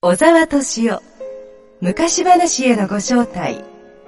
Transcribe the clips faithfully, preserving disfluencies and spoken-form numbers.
小沢敏夫昔話へのご招待。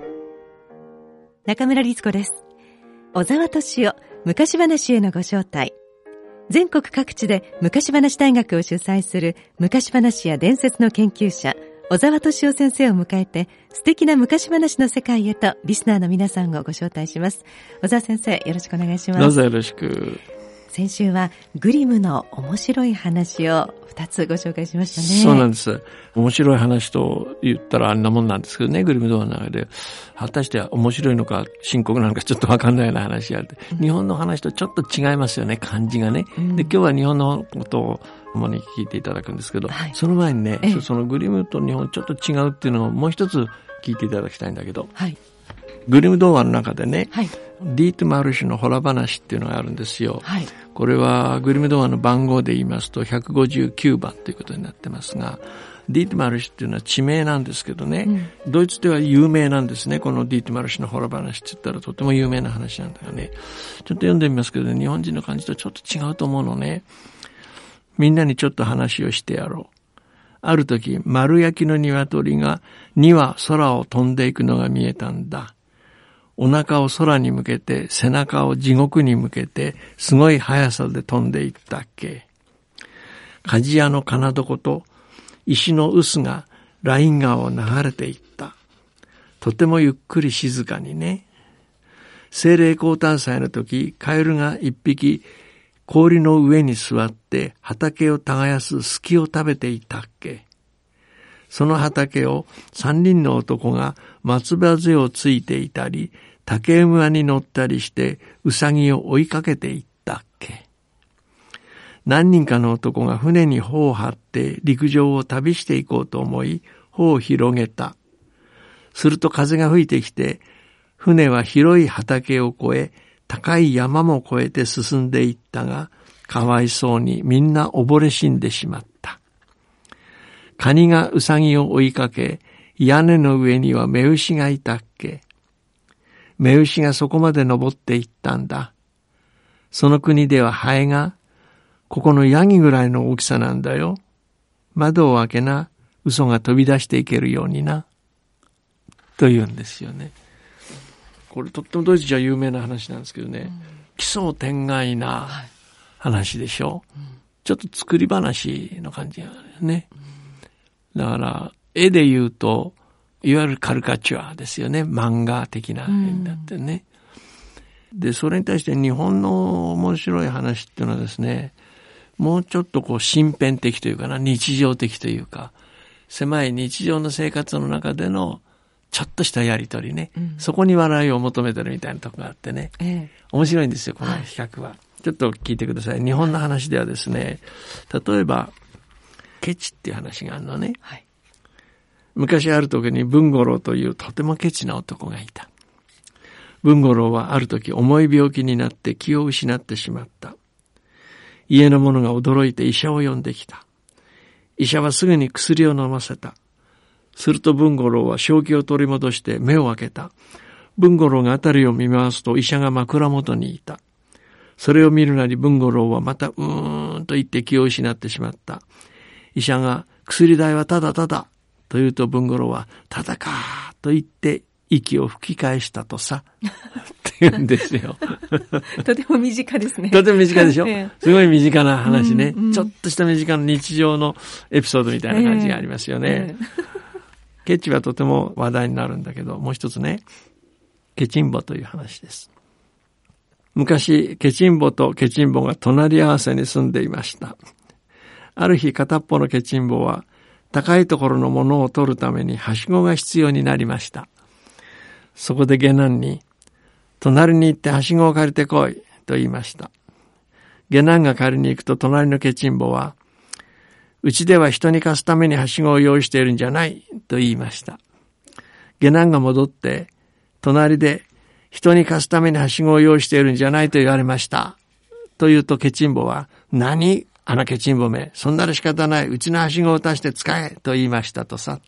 中村律子です。小沢敏夫昔話へのご招待。全国各地で昔話大学を主催する昔話や伝説の研究者小沢敏夫先生を迎えて、素敵な昔話の世界へとリスナーの皆さんをご招待します。小沢先生、よろしくお願いします。 どうぞよろしく。 先週はグリムの面白い話をふたつご紹介しましたね。 そうなんです。面白い話と言ったらあんなもんなんですけどね、グリム童話の中で果たして面白いのか深刻なのかちょっと分かんないような話があって、うん、日本の話とちょっと違いますよね、感じがね、うん、で今日は日本のことを主に聞いていただくんですけど、はい、その前にね、そのグリムと日本ちょっと違うっていうのをもう一つ聞いていただきたいんだけど、はい、グリム童話の中でね、はい、ディート・マルシュのホラ話っていうのがあるんですよ、はい、これはグリム童話の番号で言いますとひゃくごじゅうきゅうばんということになってますが、ディート・マルシュっていうのは地名なんですけどね、うん、ドイツでは有名なんですね。このディート・マルシュのホラ話って言ったらとても有名な話なんだがね、ちょっと読んでみますけど、日本人の感じとちょっと違うと思うのね。みんなにちょっと話をしてやろう。ある時、丸焼きの鶏がに羽空を飛んでいくのが見えたんだ。お腹を空に向けて、背中を地獄に向けて、すごい速さで飛んでいったっけ。鍛冶屋の金床と石の臼がライン川を流れていった。とてもゆっくり静かにね。精霊降誕祭の時、カエルが一匹氷の上に座って畑を耕す隙を食べていたっけ。その畑を三人の男が松葉杖をついていたり、竹馬に乗ったりしてウサギを追いかけていったっけ。何人かの男が船に帆を張って陸上を旅していこうと思い、帆を広げた。すると風が吹いてきて、船は広い畑を越え、高い山も越えて進んでいったが、かわいそうにみんな溺れ死んでしまった。カニがウサギを追いかけ、屋根の上にはメウシがいたっけ。メウシがそこまで登っていったんだ。その国ではハエが、ここのヤギぐらいの大きさなんだよ。窓を開けな、嘘が飛び出していけるようにな。と言うんですよね。これとってもドイツじゃ有名な話なんですけどね、うん、奇想天外な話でしょ、はい、うん、ちょっと作り話の感じがね、うん、だから絵で言うといわゆるカルカチュアですよね、漫画的な絵になってね、うん、でそれに対して日本の面白い話っていうのはですね、もうちょっとこう身辺的というかな、日常的というか、狭い日常の生活の中でのちょっとしたやりとりね、うん、そこに笑いを求めてるみたいなところがあってね、ええ、面白いんですよこの比較は、はい、ちょっと聞いてください。日本の話ではですね、例えばケチっていう話があるのね、はい、昔ある時に文五郎というとてもケチな男がいた。文五郎はある時重い病気になって気を失ってしまった。家の者が驚いて医者を呼んできた。医者はすぐに薬を飲ませた。すると文五郎は正気を取り戻して目を開けた。文五郎があたりを見回すと医者が枕元にいた。それを見るなり文五郎はまたうーんと言って気を失ってしまった。医者が薬代はただただと言うと文五郎はただかと言って息を吹き返したとさって言うんですよとても身近ですね。 とても身近でしょ、ええ、すごい身近な話ね、うんうん、ちょっとした身近な日常のエピソードみたいな感じがありますよね、ええケチはとても話題になるんだけど、もう一つね、ケチンボという話です。昔、ケチンボとケチンボが隣り合わせに住んでいました。ある日、片っぽのケチンボは、高いところのものを取るためにはしごが必要になりました。そこで下男に、隣に行ってはしごを借りてこい、と言いました。下男が借りに行くと隣のケチンボは、うちでは人に貸すためにはしごを用意しているんじゃないと言いました。下男が戻って隣で人に貸すためにはしごを用意しているんじゃないと言われましたと言うとケチンボは、何あのケチンボめ、そんなら仕方ない、うちのはしごを足して使えと言いましたとさ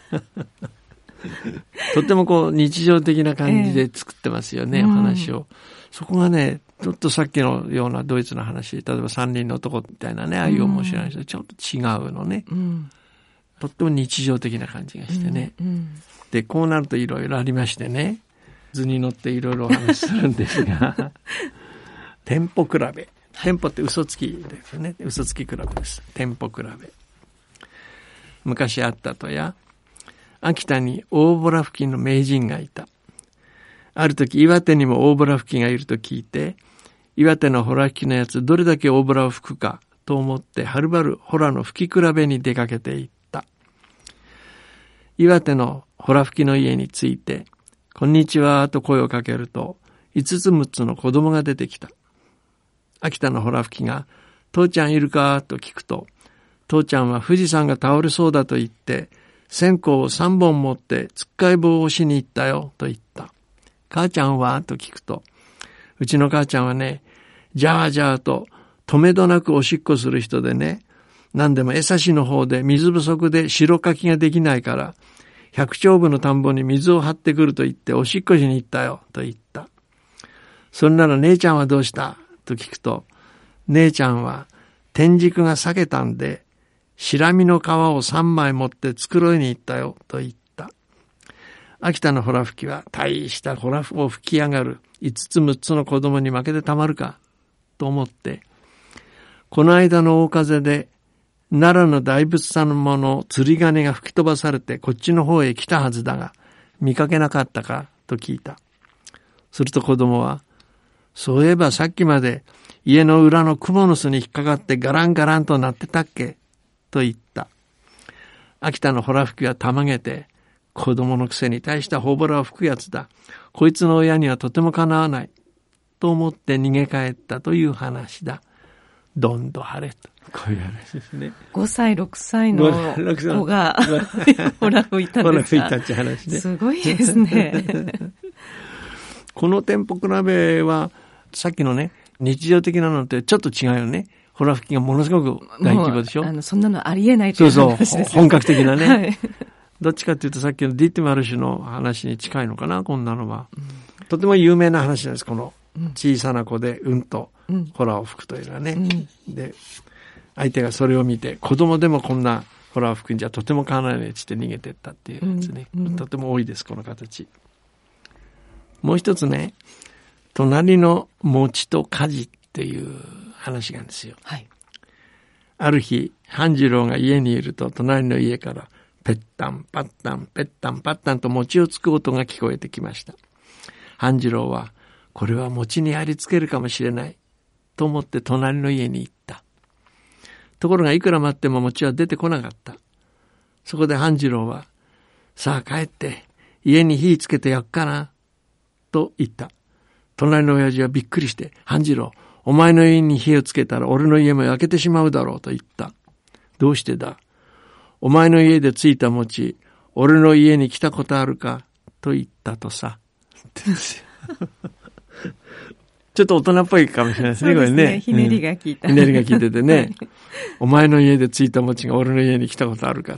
とってもこう日常的な感じで作ってますよね、えー、お話を、うん、そこがねちょっとさっきのようなドイツの話、例えば三人の男みたいなね、ああいう面白い話とちょっと違うのね、うん、 とっても日常的な感じがしてね。 うんうん、 で、こうなるといろいろありましてね、図に乗っていろいろお話しするんですが、店舗比べ。店舗って嘘つきですよね。嘘つき比べです。店舗比べ。昔あったとや、秋田に大ボラ吹きの名人がいた。ある時岩手にも大ボラ吹きがいると聞いて、岩手のホラ吹きのやつどれだけ大ボラを吹くかと思ってはるばるホラの吹き比べに出かけていった。岩手のホラ吹きの家に着いて、こんにちはと声をかけると、五つ六つの子供が出てきた。秋田のホラ吹きが、父ちゃんいるかと聞くと、父ちゃんは富士山が倒れそうだと言って、線香を三本持ってつっかい棒を押しに行ったよと言った。母ちゃんはと聞くと、うちの母ちゃんはね、じゃあじゃあと止めどなくおしっこする人でね、何でも江差の方で水不足で白かきができないから、百丁部の田んぼに水を張ってくると言っておしっこしに行ったよと言った。それなら姉ちゃんはどうしたと聞くと、姉ちゃんは天竺が裂けたんで、白身の皮を三枚持って繕いに行ったよと言った。秋田のホラ吹きは大したホラを吹き上がる五つ六つの子供に負けてたまるかと思って、この間の大風で奈良の大仏様の釣り鐘が吹き飛ばされてこっちの方へ来たはずだが見かけなかったかと聞いた。すると子供は、そういえばさっきまで家の裏のクモの巣に引っかかってガランガランとなってたっけと言った。秋田のホラ吹きはたまげて、子供のくせに大したホボラを吹くやつだ。こいつの親にはとてもかなわない。と思って逃げ帰ったという話だ。どんど晴れと。こういう話ですね。 ごさい、ろくさいの子がホラ吹いたんですか。ホラ吹いたって話ね。すごいですね。 この店舗比べは、さっきのね、日常的なのってちょっと違うよね。ホラ吹きがものすごく大規模でしょ。 あのそんなのありえないという話ですよね。 そうそう、本格的なね。 はい、 どっちかというとさっきのディッティマルシュの話に近いのかな、こんなのは。うん、とても有名な話なんです、この小さな子でうんとホラを吹くというのはね。うん、で、相手がそれを見て、子供でもこんなホラを吹くんじゃとてもかなわないっつって逃げてったっていうやつね。うんうん、とても多いです、この形。もう一つね、隣の餅と火事っていう話があるんですよ。はい、ある日、半次郎が家にいると隣の家からペッタンパッタンペッタンパッタンと餅をつく音が聞こえてきました。半次郎はこれは餅にありつけるかもしれないと思って隣の家に行った。ところがいくら待っても餅は出てこなかった。そこで半次郎は、さあ帰って家に火つけてやっかなと言った。隣の親父はびっくりして、半次郎、お前の家に火をつけたら俺の家も焼けてしまうだろうと言った。どうしてだ？お前の家でついた餅、俺の家に来たことあるかと言ったとさ。ちょっと大人っぽいかもしれないですね、これね。 ひねりが効いた。 ひねりが効いててね。はい、お前の家でついた餅が俺の家に来たことあるか。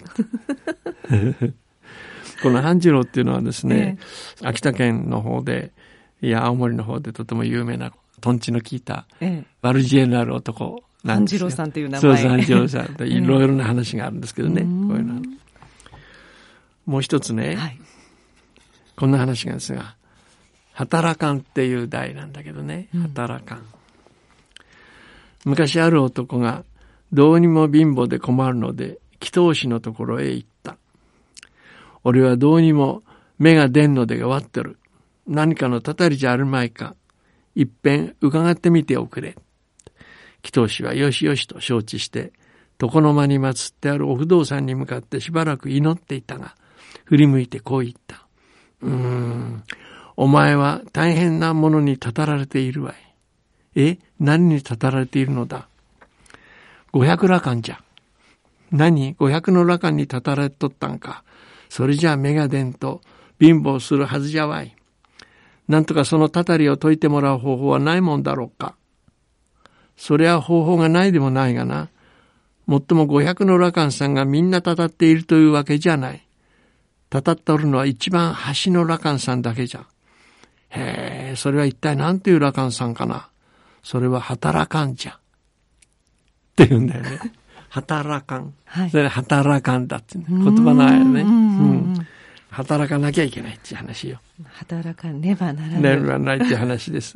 この半次郎っていうのはですね、ええ、秋田県の方で、いや、青森の方でとても有名な、トンチの効いた、ええ、悪知恵のある男なんですよ。 半次郎さんという名前。 そうです、半次郎さん。いろいろな話があるんですけどね、えー、こういうの。もう一つね、はい、こんな話がですが、働かんっていう題なんだけどね、働かん。うん、昔ある男が、どうにも貧乏で困るので、祈祷師のところへ行った。俺はどうにも目が出んので弱ってる。何かのたたりじゃあるまいか。いっぺん伺ってみておくれ。祈祷師はよしよしと承知して、床の間に祀ってあるお不動産に向かってしばらく祈っていたが、振り向いてこう言った。うーん、お前は大変なものにたたられているわい。え、何にたたられているのだ。五百羅漢じゃ。何、五百の羅漢にたたられとったんか。それじゃ目が出んと貧乏するはずじゃわい。なんとかそのたたりを解いてもらう方法はないもんだろうか。そりゃ方法がないでもないがな。もっとも五百の羅漢さんがみんなたたっているというわけじゃない。たたっておるのは一番端の羅漢さんだけじゃ。へえ、それは一体何ていう羅漢さんかな。それは働かんじゃ。って言うんだよね。 働かん。 はい、 それで働かんだって、ね、言葉のあやね、うん。働かなきゃいけないっていう話よ。働かねばならない。 ねばならないっていう話です。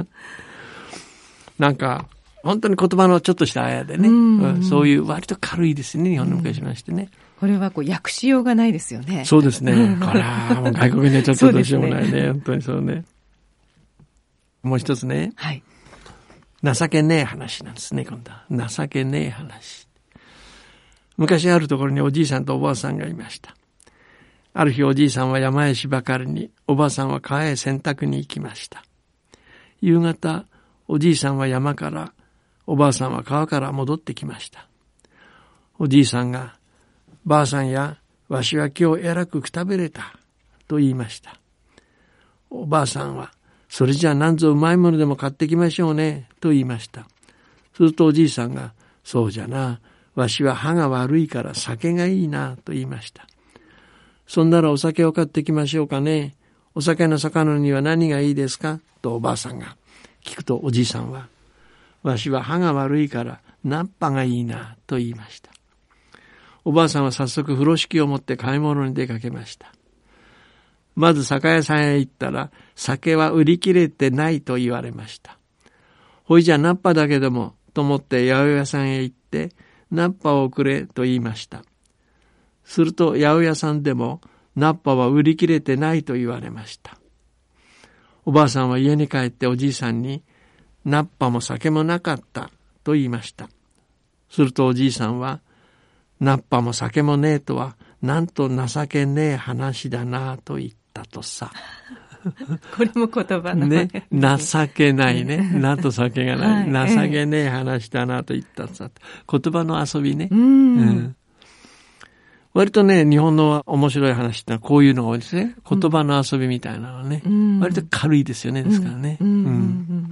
なんか、本当に言葉のちょっとしたあやでね、うんうん、そういう割と軽いですね、日本の昔話ってね。 これはこう訳しようがないですよね。 そうですね。これはもう外国にはちょっとどうしようもないね。ね本当にそうね。もう一つね。はい。情けねえ話なんですね、今度は。情けねえ話。昔あるところにおじいさんとおばあさんがいました。ある日おじいさんは山へ芝刈りに、おばあさんは川へ洗濯に行きました。夕方、おじいさんは山から、おばあさんは川から戻ってきました。おじいさんが、ばあさんや、わしは今日えらくくたびれた、と言いました。おばあさんは、それじゃあなんぞうまいものでも買ってきましょうね、と言いました。するとおじいさんが、そうじゃな、わしは歯が悪いから酒がいいな、と言いました。そんならお酒を買ってきましょうかね。お酒の魚には何がいいですか、とおばあさんが聞くとおじいさんは、わしは歯が悪いからナッパがいいな、と言いました。おばあさんは早速風呂敷を持って買い物に出かけました。まず酒屋さんへ行ったら、酒は売り切れてないと言われました。ほいじゃナッパだけでも、と思って八百屋さんへ行って、ナッパをくれと言いました。すると八百屋さんでも、ナッパは売り切れてないと言われました。おばあさんは家に帰っておじいさんに、ナッパも酒もなかったと言いました。するとおじいさんは、ナッパも酒もねえとは、なんと情けねえ話だなと言ったとさ。 これも言葉のね。情けないね。なと酒がない。はい、情けねえ話だなと言ったとさ。言葉の遊びね。うん、うん。割とね、日本の面白い話ってのはこういうのが多いですね。言葉の遊びみたいなのはね。うん、割と軽いですよね。ですからね。うんうんうん、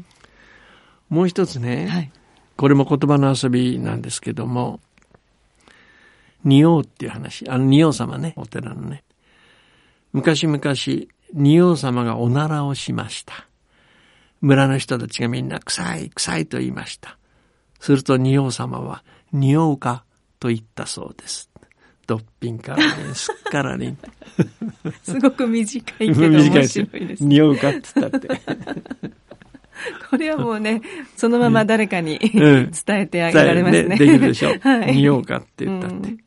もう一つね、はい、これも言葉の遊びなんですけども、仁王っていう話。あの仁王様ね、お寺のね。昔々、仁王様がおならをしました。村の人たちがみんな臭い臭いと言いました。すると仁王様は、仁王かと言ったそうです。どっぴんからね、すっからね。 すごく短いけど面白いです。 仁王かって言ったって。 これはもうね、そのまま誰かに、うん、伝えてあげられますね。 ねできるでしょ。はい、仁王かって言ったって。うん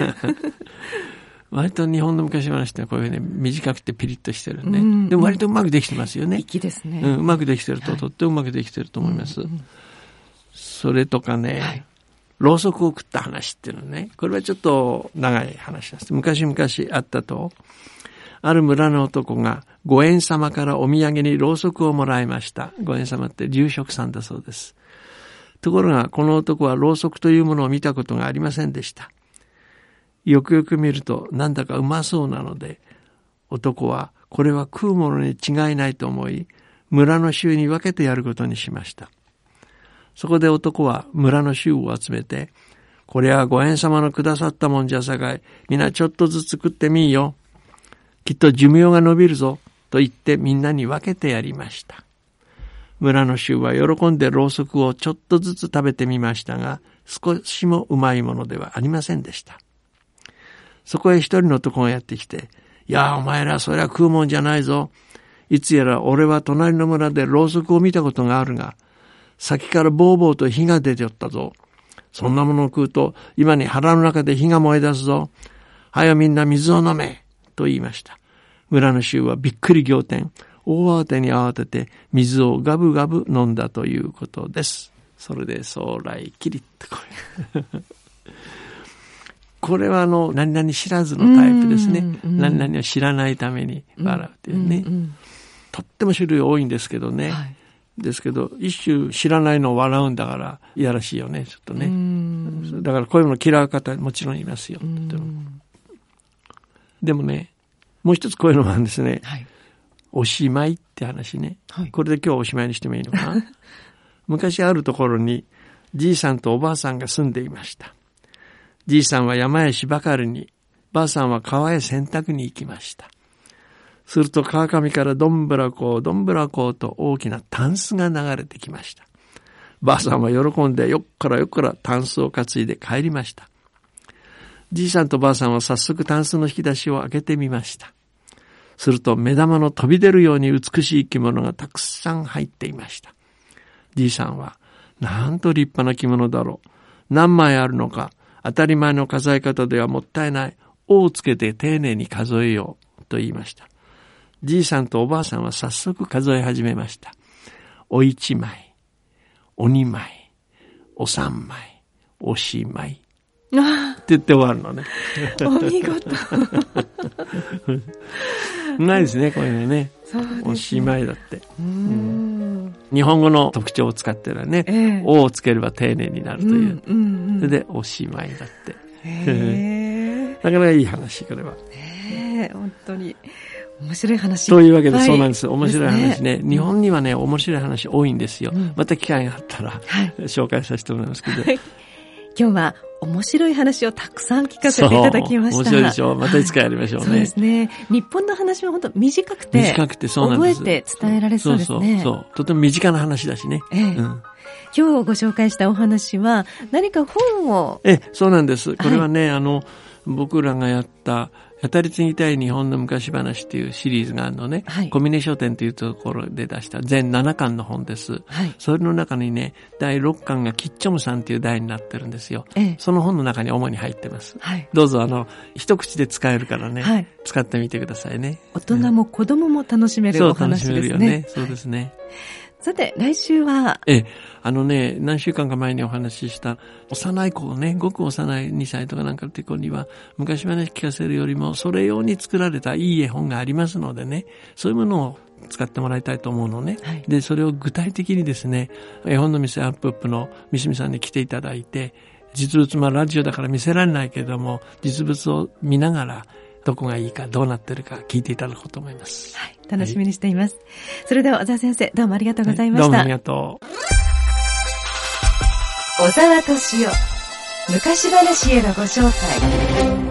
割と日本の昔話ってこういうね、短くてピリッとしてるね。うん、でも割とうまくできてますよね。 粋ですね。 うん、うまくできてると、はい、とってもうまくできてると思います。うんうん、それとかね、はい、ろうそくを食った話っていうのね、これはちょっと長い話です。昔々あったと、ある村の男がご縁様からお土産にろうそくをもらいました。ご縁様って住職さんだそうです。ところがこの男はろうそくというものを見たことがありませんでした。よくよく見るとなんだかうまそうなので、男はこれは食うものに違いないと思い、村の衆に分けてやることにしました。そこで男は村の衆を集めて、これはご縁様のくださったもんじゃさかい、みんなちょっとずつ食ってみいよ。きっと寿命が伸びるぞ、と言ってみんなに分けてやりました。村の衆は喜んでろうそくをちょっとずつ食べてみましたが、少しもうまいものではありませんでした。そこへ一人の男がやってきて、いやお前らそれは食うもんじゃないぞ。いつやら俺は隣の村でろうそくを見たことがあるが、先からボーボーと火が出ておったぞ。そんなものを食うと今に腹の中で火が燃え出すぞ。はよみんな水を飲め。と言いました。村の衆はびっくり仰天。大慌てに慌てて水をガブガブ飲んだということです。それで将来キリッとこれ。これはあの何々知らずのタイプですね。何々を知らないために笑うというね。うんうん、とっても種類多いんですけどね。はい、ですけど一種知らないのを笑うんだからいやらしいよねちょっとね。だからこういうの嫌う方もちろんいますよ。とてもでもね、もう一つこういうのがあるんですね。はい、おしまいって話ね。はい、これで今日おしまいにしてもいいのかな。昔あるところにじいさんとおばあさんが住んでいました。じいさんは山へ芝刈りに、ばあさんは川へ洗濯に行きました。すると川上からどんぶらこうどんぶらこうと大きなタンスが流れてきました。 ばあさんは喜んでよっからよっからタンスを担いで帰りました。じいさんとばあさんは早速タンスの引き出しを開けてみました。すると目玉の飛び出るように美しい着物がたくさん入っていました。じいさんは、なんと立派な着物だろう。何枚あるのか、当たり前の数え方ではもったいない。尾をつけて丁寧に数えようと言いました。じいさんとおばあさんは早速数え始めました。お一枚、お二枚、お三枚、おしまい。って言って終わるのね。 お見事。 うまいですね、こういうのね。 そうですね。 おしまいだって。 うーん、 日本語の特徴を使ってるらね、 ええ、 おをつければ丁寧になるという。 うんうんうん、 それでおしまいだって。 へなかなかいい話、これは。 ねえ、本当に面白い話。 というわけで、そうなんです。面白い話ね。 ね、 日本にはね、面白い話多いんですよ。 うん、 また機会があったら、はい、紹介させてもらいますけど。はい、 今日は面白い話をたくさん聞かせていただきました。 面白いでしょう。またいつかやりましょうね。 そうですね。日本の話は本当短くて、 短くてそうなんです。 覚えて伝えられそうですね。 そうそうそう。とても身近な話だしね。 ええ、うん、今日ご紹介したお話は何か本を。 ええ、そうなんです。これはね、はい、あの、僕らがやった、語り継ぎたい日本の昔話っていうシリーズがあるのね、はい、小峰書店というところで出した全ななかんの本です、はい、それの中にねだいろっかんがキッチョムさんっていう題になってるんですよ、ええ、その本の中に主に入ってます、はい、どうぞあの一口で使えるからね、はい、使ってみてくださいね。 大人も子供も楽しめるお話ですね。そう楽しめるよね。 そうですね、はい、 さて来週はええあのね、何週間か前にお話しした幼い子ね、ごく幼いにさいとかなんかって子には昔話聞かせるよりもそれ用に作られたいい絵本がありますのでね、そういうものを使ってもらいたいと思うのね、はい、でそれを具体的にですね、絵本の店アップアップの三角さんに来ていただいて、実物、まあラジオだから見せられないけれども実物を見ながらどこがいいかどうなってるか聞いていただこうと思います。 はい、楽しみにしています、はい、それでは小沢先生どうもありがとうございました、 はい、どうもありがとう。 小沢敏夫、昔話へのご招待。